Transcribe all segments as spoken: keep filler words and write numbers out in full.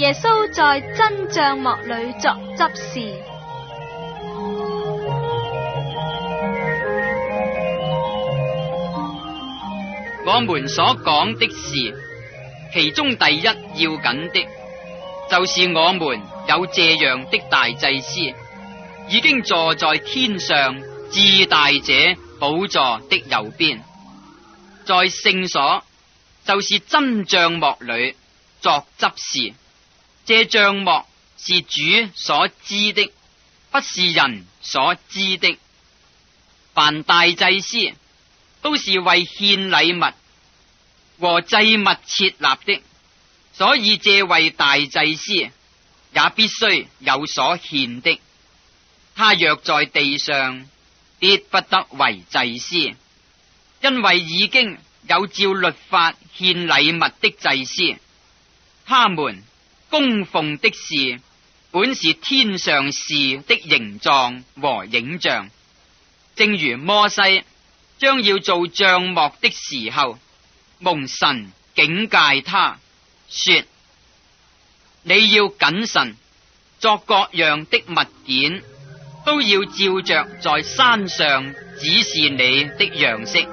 耶穌在真帳幕裏作執事。 我們所講的事，其中第一要緊的，就是我們有這樣的大祭司，已經坐在天上至大者寶座的右邊，在聖所，就是真帳幕裏作執事。這帳幕是主所知的，不是人所知的。凡大祭司都是為獻禮物和祭物設立的，所以這位大祭司也必須有所獻的。他若在地上，必不得為祭司，因為已經有照律法獻禮物的祭司，他們供奉的事本是天上事的形狀和影像。正如摩西將要做帳幕的時候，蒙神警戒他說，你要謹慎，作各樣的物件都要照着在山上指示你的樣式。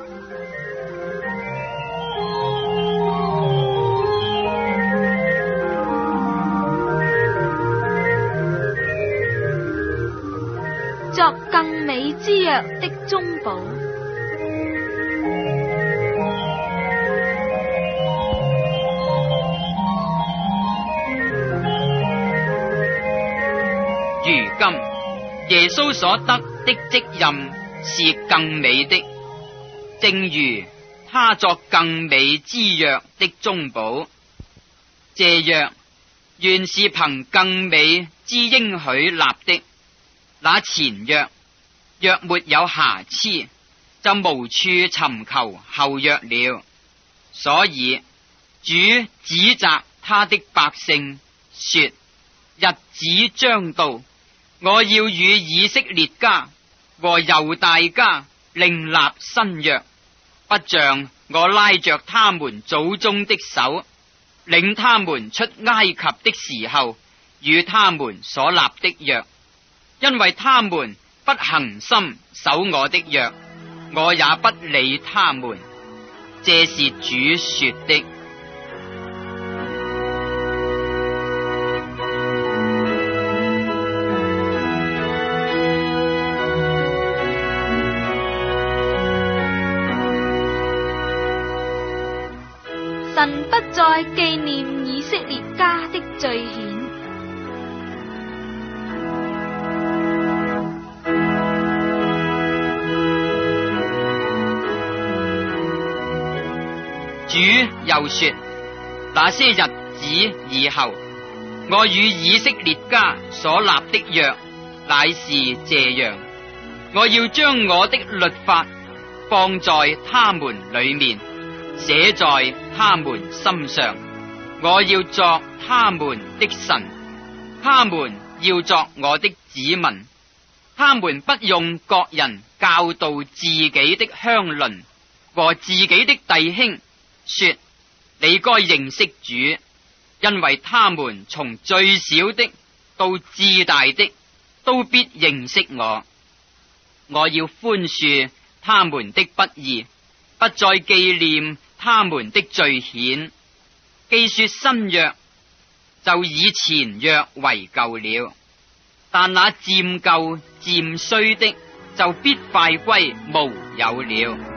作更美之約的中保。 如今耶穌所得的職任是更美的，正如他作更美之約的中保。這約原是憑更美之應許立的。那前約若沒有瑕疵，就無處尋求後約了。所以主指責他的百姓說，日子將到，我要與以色列家和猶大家另立新約，不像我拉着他們祖宗的手，領他們出埃及的時候與他們所立的約。因為他們不恒心守我的約，我也不理他們。這是主說的。 神不再紀念以色列家的罪愆。 主又說，那些日子以後，我與以色列家所立的約乃是這樣，我要將我的律法放在他們裏面，寫在他們心上，我要作他們的神，他們要作我的子民。他們不用各人教導自己的鄉鄰和自己的弟兄說，你該認識主，因為他們從最小的到至大的都必認識我。我要寬恕他們的不義，不再紀念他們的罪愆。既說新約，就以前約為舊了，但那漸舊漸衰的就必快歸無有了。